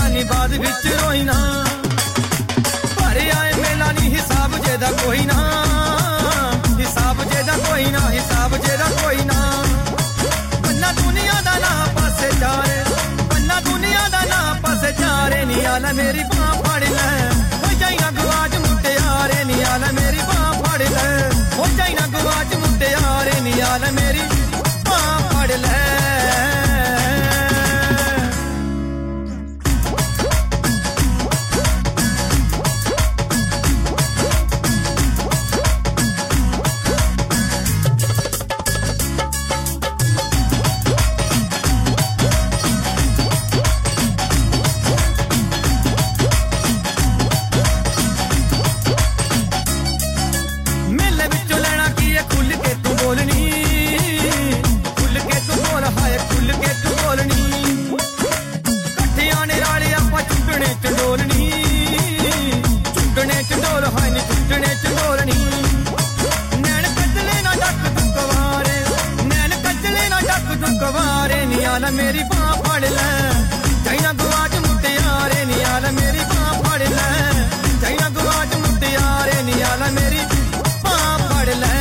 नी बाद विच रोई ना भरे आए मेला नी हिसाब जेदा कोई ना हिसाब जेदा कोई ना हिसाब जेदा कोई ना बन्ना दुनिया दा ना पासे जा रे बन्ना दुनिया दा ना पासे जा रे नी आला मेरी बां फड़ ले हो जाई ना गवाच मुट्टे यारे नी आला मेरी बां फड़ ले हो जाई ना गवाच मुट्टे यारे नी आला मेरी बां फड़ ले मेरी बां फड़ ले चाइना गवाच मुट्टे यारे नी आला मेरी बां फड़ ले चाइना गवाच मुट्टे यारे नी आला मेरी बां फड़ ले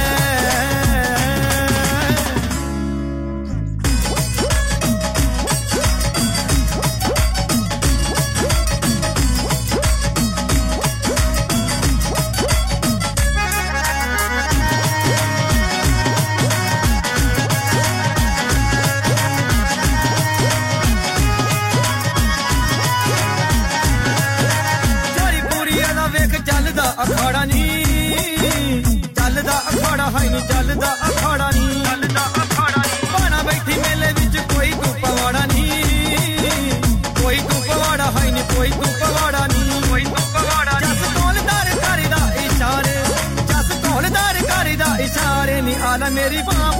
अखाड़ा नी चलदा अखाड़ा है नी चलदा अखाड़ा नी पाना बैठी मेले विच कोई तू पवाड़ा नी कोई तू पवाड़ा है नी कोई तू पवाड़ा नी जस तौलदार करिदा इशारे जस तौलदार करिदा इशारे नी आला मेरी बां